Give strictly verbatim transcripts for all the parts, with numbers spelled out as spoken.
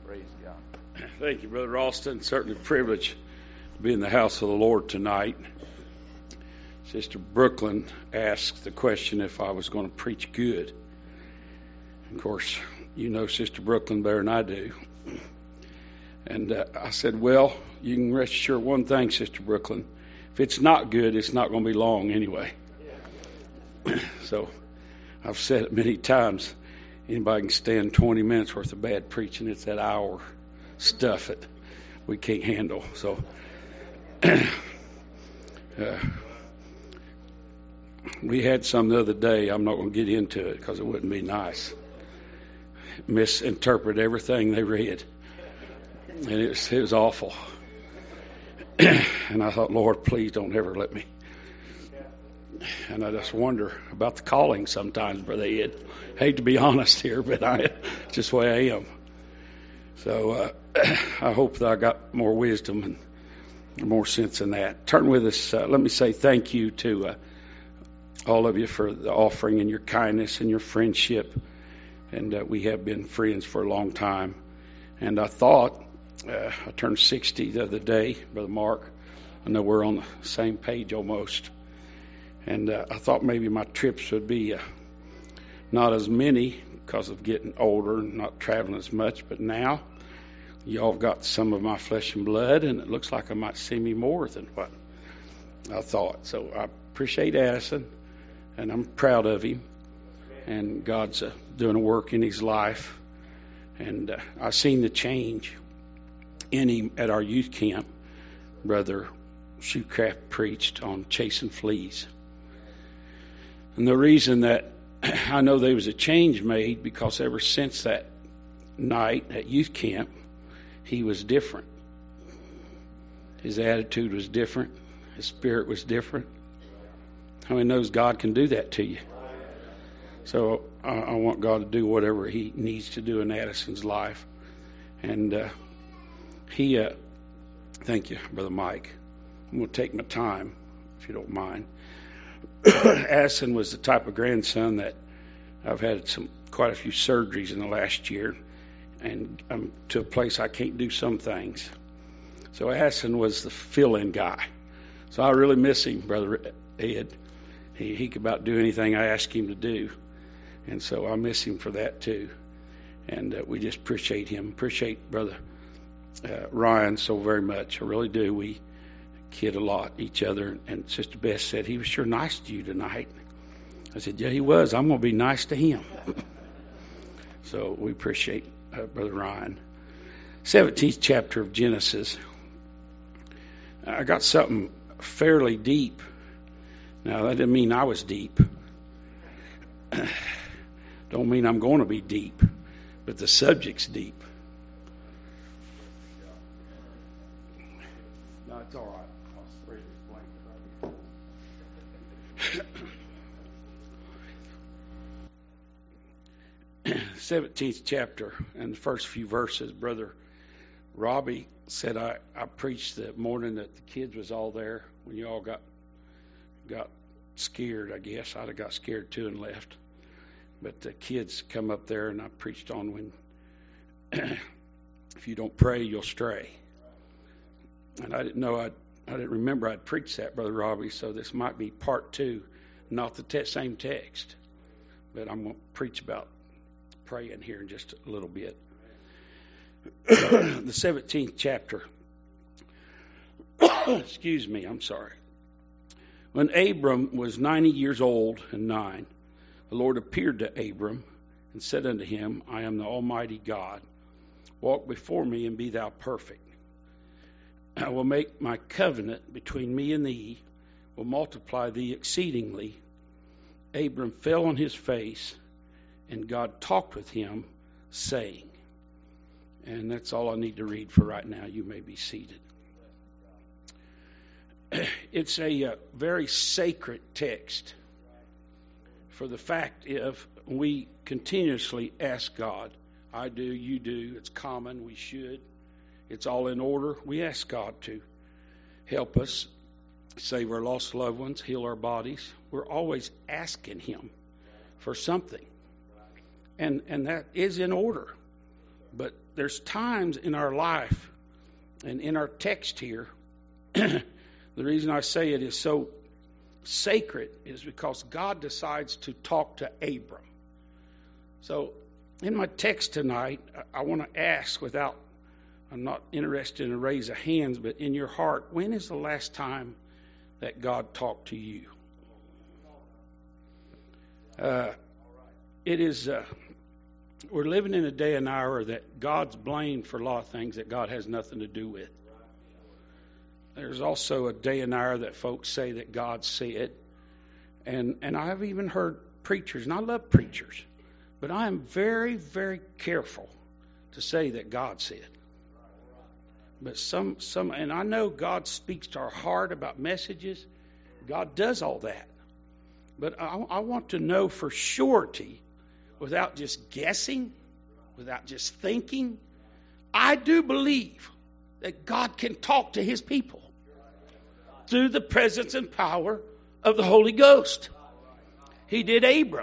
Praise God. Thank you, Brother Ralston. Certainly a privilege to be in the house of the Lord tonight. Sister Brooklyn asked the question if I was going to preach good. Of course, you know Sister Brooklyn better than I do. And uh, I said, well, you can rest assured one thing, Sister Brooklyn. If it's not good, it's not going to be long anyway. So I've said it many times. Anybody can stand twenty minutes worth of bad preaching. It's that hour stuff that we can't handle. So uh, we had some the other day. I'm not going to get into it because it wouldn't be nice. Misinterpret everything they read. And it was, it was awful. And I thought, Lord, please don't ever let me. And I just wonder about the calling sometimes, Brother Ed. Hate to be honest here, but I, it's just the way I am. So uh, I hope that I got more wisdom and more sense in that. Turn with us. Uh, let me say thank you to uh, all of you for the offering and your kindness and your friendship. And uh, we have been friends for a long time. And I thought, uh, I turned sixty the other day, Brother Mark. I know we're on the same page almost. And uh, I thought maybe my trips would be uh, not as many because of getting older and not traveling as much. But now, y'all have got some of my flesh and blood, and it looks like I might see me more than what I thought. So I appreciate Addison, and I'm proud of him. And God's uh, doing a work in his life. And uh, I've seen the change in him at our youth camp. Brother Shoecraft preached on chasing fleas. And the reason that I know there was a change made because ever since that night at youth camp, he was different. His attitude was different. His spirit was different. How many knows God can do that to you? So I, I want God to do whatever he needs to do in Addison's life. And uh, he, uh, thank you, Brother Mike. I'm going to take my time, if you don't mind. Addison was the type of grandson that I've had some quite a few surgeries in the last year, and I'm to a place I can't do some things. So Addison was the fill-in guy. So I really miss him, Brother Ed. He, he could about do anything I ask him to do, and so I miss him for that too. And uh, we just appreciate him. Appreciate Brother uh, Ryan so very much. I really do. We kid a lot each other, and Sister Beth said he was sure nice to you tonight. I said, yeah, he was. I'm going to be nice to him. So we appreciate uh, Brother Ryan. seventeenth chapter of Genesis. I got something fairly deep. Now that didn't mean I was deep. Don't mean I'm going to be deep, but the subject's deep. No, it's all right. seventeenth chapter and the first few verses. Brother Robbie said I, I preached the morning that the kids was all there when you all got got scared. I guess I'd have got scared too and left, but the kids come up there and I preached on when if you don't pray you'll stray. And I didn't know I'd I didn't remember I'd preached that, Brother Robbie, so this might be part two, not the te- same text, but I'm going to preach about praying here in just a little bit. The seventeenth chapter. Excuse me, I'm sorry. When Abram was ninety years old and nine, the Lord appeared to Abram and said unto him, I am the Almighty God. Walk before me and be thou perfect. I will make my covenant between me and thee, will multiply thee exceedingly. Abram fell on his face, and God talked with him, saying, and that's all I need to read for right now. You may be seated. It's a uh, very sacred text for the fact if we continuously ask God, I do, you do, it's common, we should. It's all in order. We ask God to help us save our lost loved ones, heal our bodies. We're always asking him for something. And and that is in order. But there's times in our life and in our text here, the reason I say it is so sacred is because God decides to talk to Abram. So in my text tonight, I want to ask without, I'm not interested in a raise of hands, but in your heart, when is the last time that God talked to you? Uh, it is, uh, we're living in a day and hour that God's blamed for a lot of things that God has nothing to do with. There's also a day and hour that folks say that God said. And, and I've even heard preachers, and I love preachers, but I am very, very careful to say that God said. But some, some, and I know God speaks to our heart about messages. God does all that. But I, I want to know for surety, without just guessing, without just thinking, I do believe that God can talk to His people through the presence and power of the Holy Ghost. He did Abram.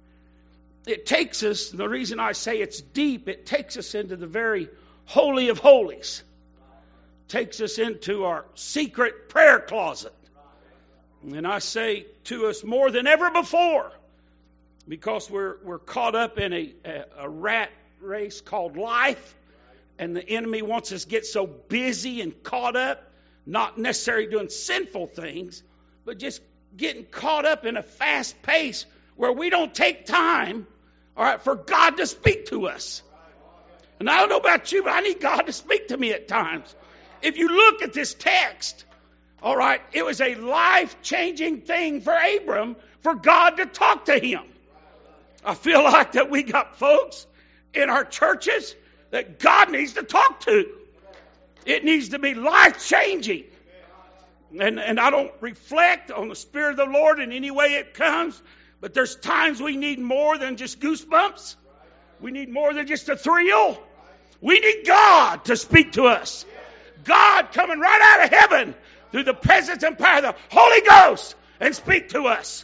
It takes us, the reason I say it's deep, it takes us into the very holy of holies. Takes us into our secret prayer closet. And I say to us more than ever before, because we're we're caught up in a, a, a rat race called life, and the enemy wants us to get so busy and caught up, not necessarily doing sinful things, but just getting caught up in a fast pace where we don't take time, all right, for God to speak to us. And I don't know about you, but I need God to speak to me at times. If you look at this text, all right, it was a life-changing thing for Abram for God to talk to him. I feel like that we got folks in our churches that God needs to talk to. It needs to be life-changing. And, and I don't reflect on the Spirit of the Lord in any way it comes, but there's times we need more than just goosebumps. We need more than just a thrill. We need God to speak to us. God coming right out of heaven through the presence and power of the Holy Ghost and speak to us.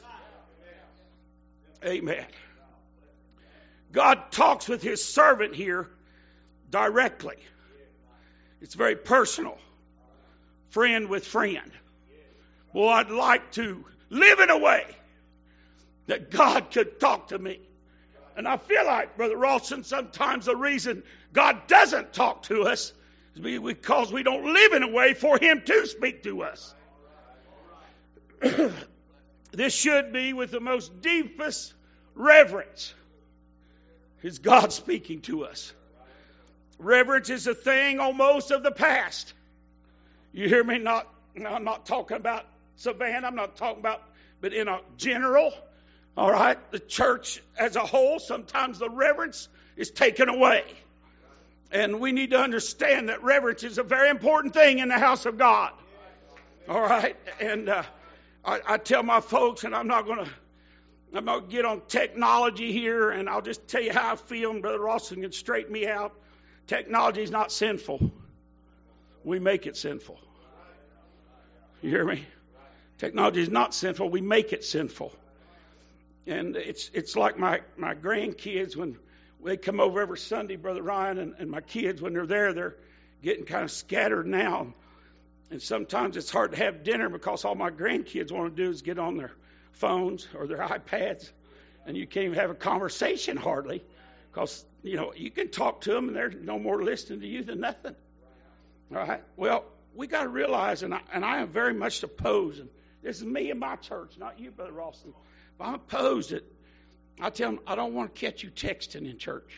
Amen. God talks with His servant here directly. It's very personal. Friend with friend. Well, I'd like to live in a way that God could talk to me. And I feel like, Brother Rawson, sometimes the reason God doesn't talk to us is because we don't live in a way for Him to speak to us. This should be with the most deepest reverence. Is God speaking to us? Reverence is a thing almost of the past. You hear me? Not, I'm not talking about Savannah. I'm not talking about, but in a general, all right, the church as a whole, sometimes the reverence is taken away. And we need to understand that reverence is a very important thing in the house of God. All right? And uh, I, I tell my folks, and I'm not going to I'm going to get on technology here, and I'll just tell you how I feel, and Brother Rawson can straighten me out. Technology is not sinful. We make it sinful. You hear me? Technology is not sinful. We make it sinful. And it's it's like my, my grandkids when they come over every Sunday, Brother Ryan, and, and my kids, when they're there, they're getting kind of scattered now. And sometimes it's hard to have dinner because all my grandkids want to do is get on their phones or their iPads, and you can't even have a conversation hardly because, you know, you can talk to them and they're no more listening to you than nothing. All right. Well, we got to realize, and I, and I am very much opposed, and this is me and my church, not you, Brother Rawson. But I'm opposed it. I tell them I don't want to catch you texting in church.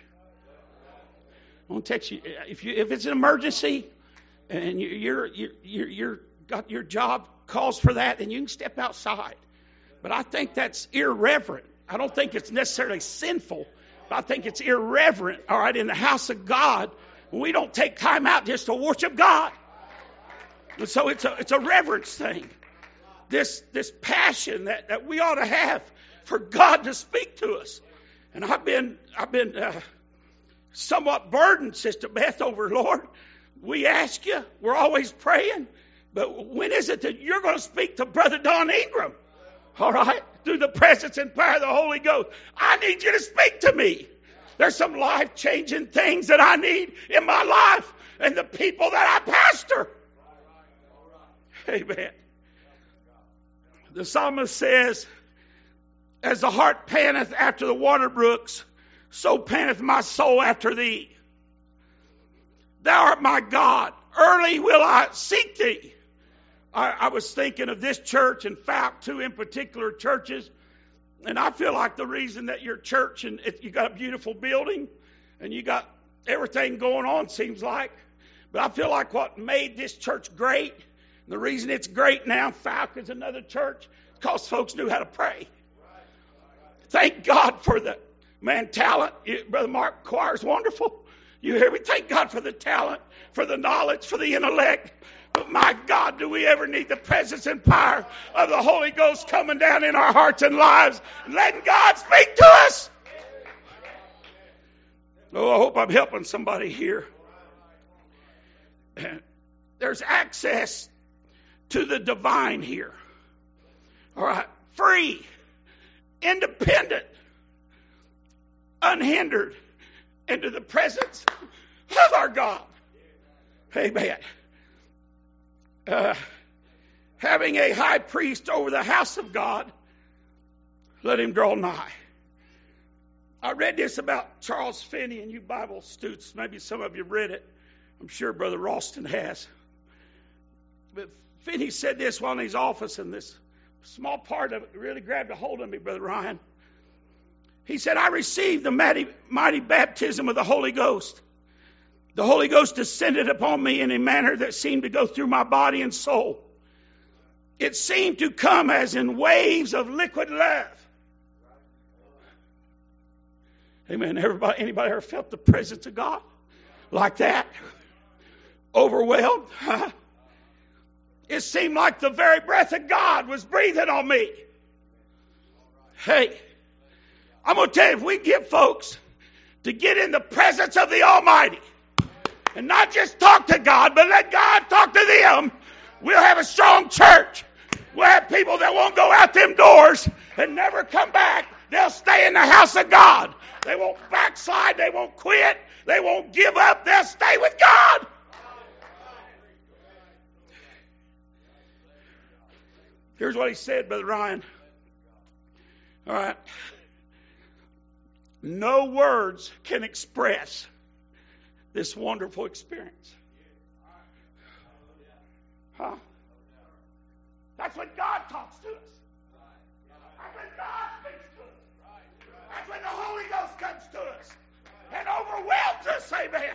I want to text you if you if it's an emergency and you, you're you're you're, you're got your job calls for that, then you can step outside. But I think that's irreverent. I don't think it's necessarily sinful, but I think it's irreverent, all right, in the house of God, when we don't take time out just to worship God. And so it's a it's a reverence thing. This this passion that, that we ought to have for God to speak to us. And I've been I've been uh, somewhat burdened, Sister Beth, over, Lord, we ask you, we're always praying, but when is it that you're going to speak to Brother Don Ingram? All right? Through the presence and power of the Holy Ghost. I need you to speak to me. There's some life-changing things that I need in my life and the people that I pastor. Amen. The psalmist says, as the hart panteth after the water brooks, so panteth my soul after thee. Thou art my God. Early will I seek thee. I, I was thinking of this church and Falk, two in particular churches. And I feel like the reason that your church, and it, you got a beautiful building and you got everything going on, seems like. But I feel like what made this church great, and the reason it's great now, Falk is another church, because folks knew how to pray. Thank God for the, man, talent. Brother Mark choir is wonderful. You hear me? Thank God for the talent, for the knowledge, for the intellect. But my God, do we ever need the presence and power of the Holy Ghost coming down in our hearts and lives and letting God speak to us? Oh, I hope I'm helping somebody here. There's access to the divine here. All right. Free, independent, unhindered into the presence of our God. Amen. Uh, having a high priest over the house of God, let him draw nigh. I read this about Charles Finney, and you Bible students, maybe some of you read it. I'm sure Brother Ralston has. But Finney said this while in his office, and this small part of it really grabbed a hold of me, Brother Ryan. He said, I received the mighty, mighty baptism of the Holy Ghost. The Holy Ghost descended upon me in a manner that seemed to go through my body and soul. It seemed to come as in waves of liquid love. Amen. Everybody, anybody ever felt the presence of God like that? Overwhelmed? Huh? It seemed like the very breath of God was breathing on me. Hey, I'm going to tell you, if we get folks to get in the presence of the Almighty and not just talk to God, but let God talk to them, we'll have a strong church. We'll have people that won't go out them doors and never come back. They'll stay in the house of God. They won't backslide. They won't quit. They won't give up. They'll stay with God. Here's what he said, Brother Ryan. All right. No words can express this wonderful experience. Huh? That's when God talks to us. That's when God speaks to us. That's when the Holy Ghost comes to us and overwhelms us. Amen.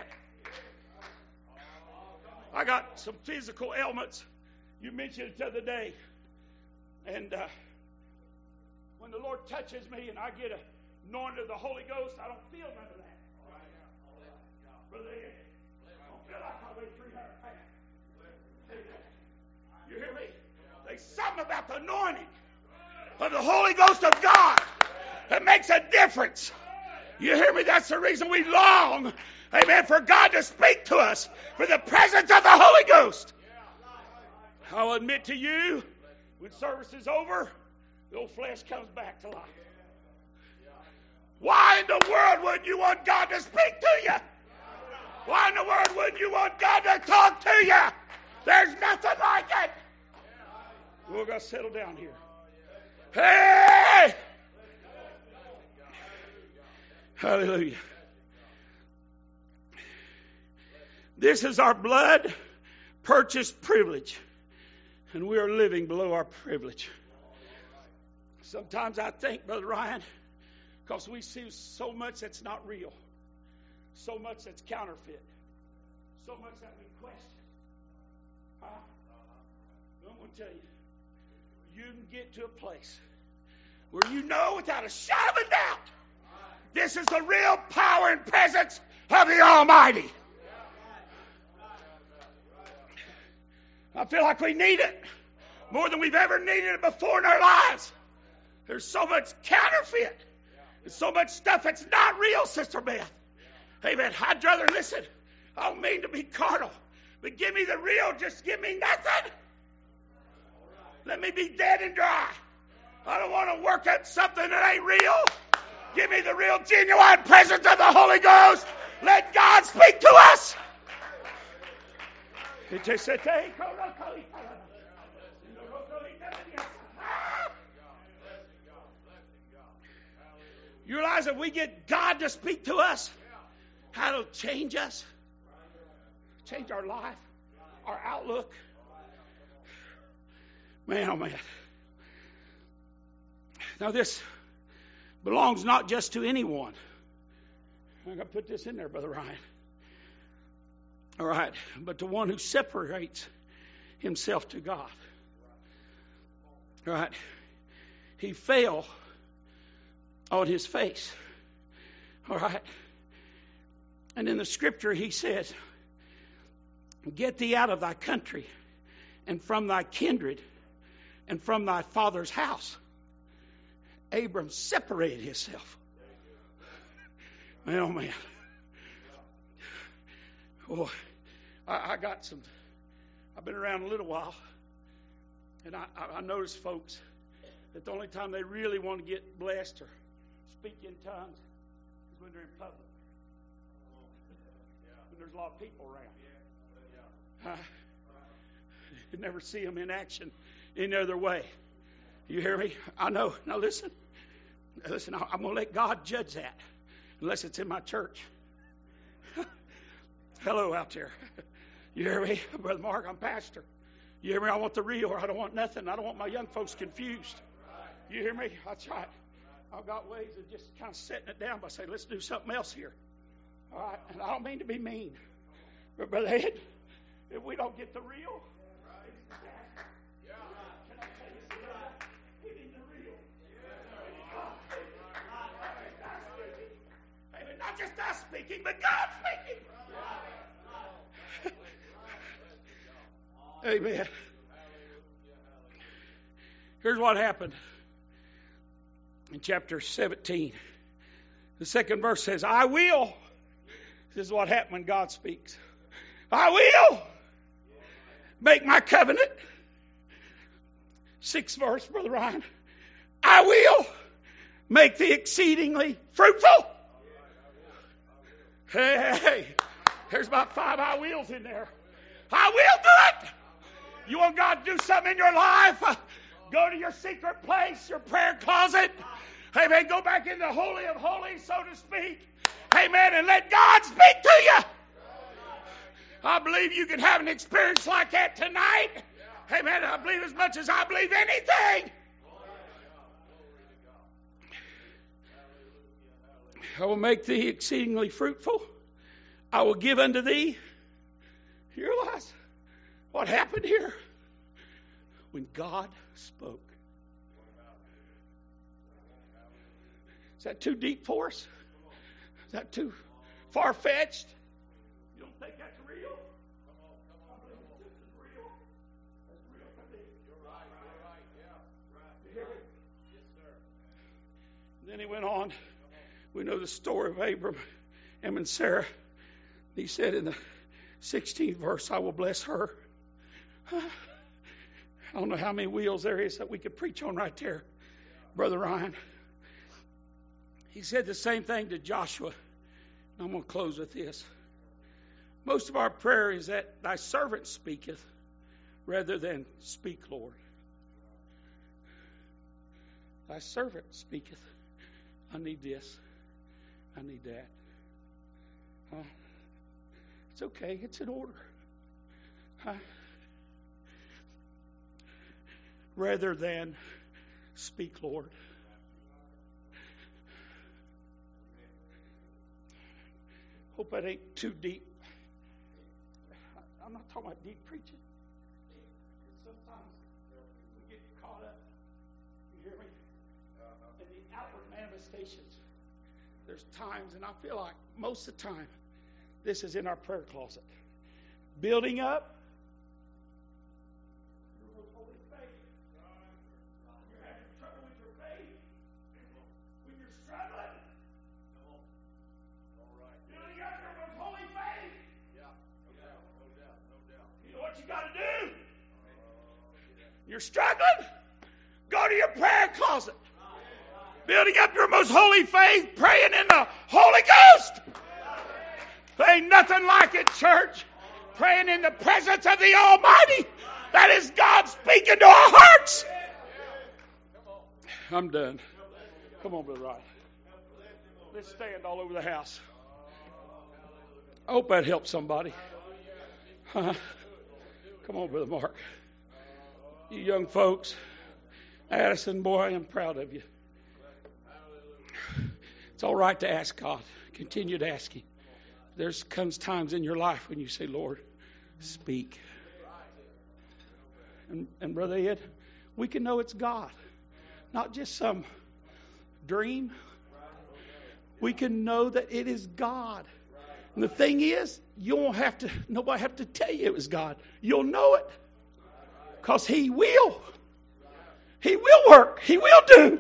I got some physical ailments. You mentioned it the other day. And uh, when the Lord touches me and I get anointed of the Holy Ghost, I don't feel none of that. Brother Ed, I don't feel like I weigh three hundred pounds. You hear me? There's something about the anointing of the Holy Ghost of God that makes a difference. You hear me? That's the reason we long, amen, for God to speak to us, for the presence of the Holy Ghost. I'll admit to you, when service is over, the old flesh comes back to life. Why in the world would you want God to speak to you? Why in the world would you want God to talk to you? There's nothing like it. We're going to settle down here. Hey! Hallelujah. This is our blood-purchased privilege. And we are living below our privilege. Sometimes I think, Brother Ryan, because we see so much that's not real, so much that's counterfeit, so much that we question. Huh? I'm going to tell you, you can get to a place where you know without a shadow of a doubt, this is the real power and presence of the Almighty. I feel like we need it more than we've ever needed it before in our lives. There's so much counterfeit. There's so much stuff that's not real, Sister Beth. Amen. I'd rather listen. I don't mean to be carnal, but give me the real. Just give me nothing. Let me be dead and dry. I don't want to work at something that ain't real. Give me the real, genuine presence of the Holy Ghost. Let God speak to us. You realize if we get God to speak to us, how it'll change us, change our life, our outlook. Man, oh man. Now this belongs not just to anyone. I'm going to put this in there, Brother Ryan. All right. But to one who separates himself to God. All right. He fell on his face. All right. And in the scripture he says, get thee out of thy country and from thy kindred and from thy father's house. Abram separated himself. Man, oh man. Oh, I, I got some, I've been around a little while, and I, I, I notice folks that the only time they really want to get blessed or speak in tongues is when they're in public. When there's a lot of people around. Uh, you never see them in action any other way. You hear me? I know. Now listen. Listen, I'm going to let God judge that. Unless it's in my church. Hello out there. You hear me? Brother Mark, I'm pastor. You hear me? I want the real. I don't want nothing. I don't want my young folks confused. You hear me? That's right. I've got ways of just kind of setting it down by saying, let's do something else here. All right? And I don't mean to be mean. But Brother Ed, if we don't get the real, can I tell you something? We need the real. Not just us speaking, but God speaking. Amen. Here's what happened in chapter seventeen. The second verse says, I will. This is what happened when God speaks. I will make my covenant. Sixth verse, Brother Ryan. I will make thee exceedingly fruitful. Hey, hey, hey, there's about five I wills in there. I will do it. You want God to do something in your life? Go to your secret place, your prayer closet. Amen. Go back in the Holy of Holies, so to speak. Amen. And let God speak to you. I believe you can have an experience like that tonight. Amen. I believe as much as I believe anything. I will make thee exceedingly fruitful. I will give unto thee. You realize what happened here? When God spoke. Is that too deep for us? Is that too far-fetched? You don't think that's real? Come on, come on, come on. This is real. That's real to me. You're right, you're right, yeah. Right. You hear me? Yes, sir. Then he went on. We know the story of Abram and Sarah. He said in the sixteenth verse, I will bless her. I don't know how many wheels there is that we could preach on right there, Brother Ryan. He said the same thing to Joshua. I'm going to close with this. Most of our prayer is that thy servant speaketh rather than speak, Lord. Thy servant speaketh. I need this. I need that. Huh? It's okay. It's in order. Huh? Rather than speak, Lord. Hope that ain't too deep. I'm not talking about deep preaching. Sometimes we get caught up, you hear me, in the outward manifestations. There's times, and I feel like most of the time, this is in our prayer closet. Building up. Holy faith. You're having trouble with your faith. When you're struggling. All right. Building up with holy faith. Yeah. No doubt. No doubt. No doubt. You know what you got to do? You're struggling. Go to your prayer closet. building up your most holy faith, praying in the Holy Ghost. There ain't nothing like it, church. Praying in the presence of the Almighty. That is God speaking to our hearts. I'm done. Come on, Brother Rod. Let's stand all over the house. I hope that helps somebody. Huh? Come on, Brother Mark. You young folks, Addison, boy, I am proud of you. It's all right to ask God. Continue to ask Him. There's comes times in your life when you say, Lord, speak. And, and Brother Ed, we can know it's God, not just some dream. We can know that it is God. And the thing is, you won't have to, nobody have to tell you it was God. You'll know it. Because He will. He will work. He will do.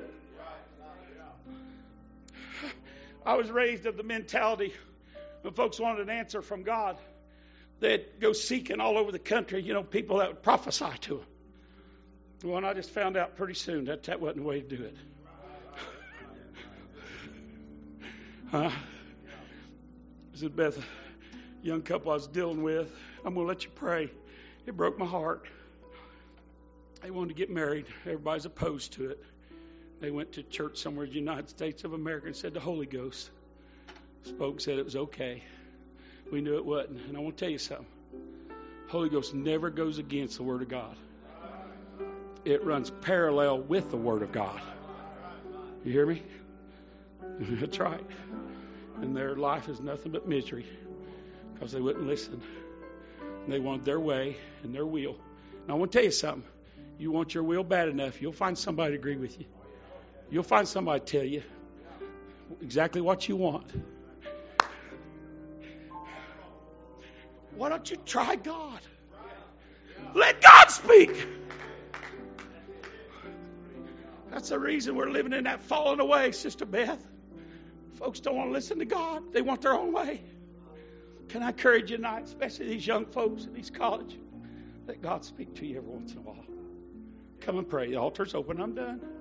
I was raised of the mentality when folks wanted an answer from God, they'd go seeking all over the country, you know, people that would prophesy to them. Well, and I just found out pretty soon that that wasn't the way to do it. Huh? This is Beth, a young couple I was dealing with. I'm going to let you pray. It broke my heart. They wanted to get married. Everybody's opposed to it. They went to church somewhere in the United States of America and said the Holy Ghost spoke, said it was okay. We knew it wasn't. And I want to tell you something. Holy Ghost never goes against the Word of God. It runs parallel with the Word of God. You hear me? That's right. And their life is nothing but misery because they wouldn't listen. And they wanted their way and their will. And I want to tell you something. You want your will bad enough, you'll find somebody to agree with you. You'll find somebody to tell you exactly what you want. Why don't you try God? Let God speak. That's the reason we're living in that fallen away, Sister Beth. Folks don't want to listen to God. They want their own way. Can I encourage you tonight, especially these young folks in these colleges, let God speak to you every once in a while. Come and pray. The altar's open. I'm done.